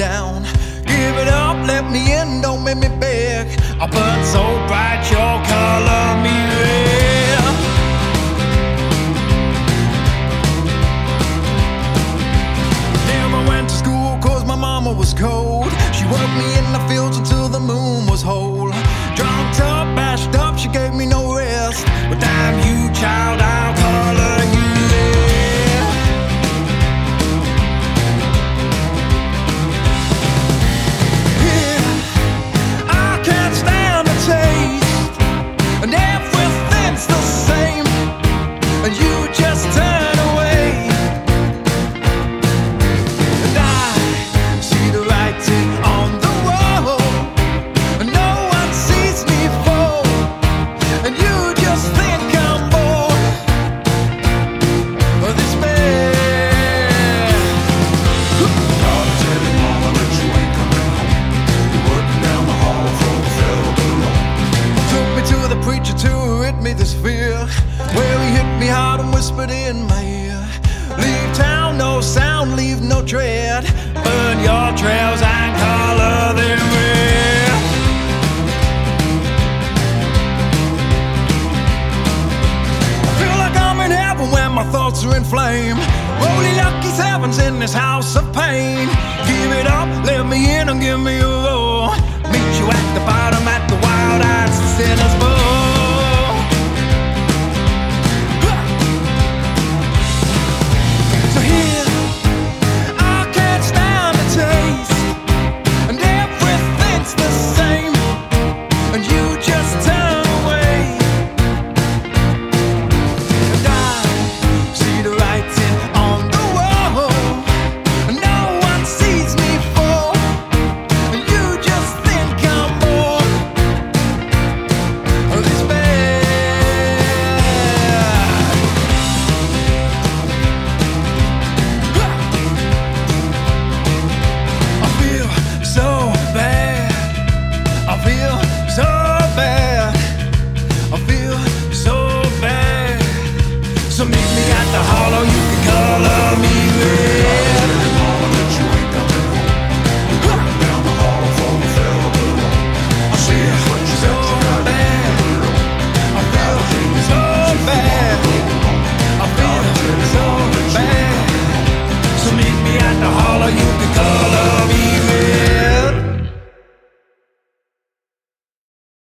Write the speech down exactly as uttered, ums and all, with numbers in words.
down. Give it up, let me in, don't make me beg. I burn so bright, your color me red. Never went to school cause my mama was cold. She worked me in the fields until the moon was whole. Drugged up, bashed up, she gave me no rest. But damn you, child, I'll color you red. Yeah, I can't stand the taste, and everything's the same, and you just turn away. And I see the writing on the wall, and no one sees me fall, and you just think I'm bored of this man. Gotta tell your mama that you ain't coming home. You're working down the hall for the federal bureau. Took me to the preacher to rid me this fear, where he hit me hard and whispered in my ear. Leave town, no sound, leave no tread. Burn your trails and color them red. I feel like I'm in heaven when my thoughts are in flame. Holy lucky sevens in this house of pain. Give it up, let me in and give me a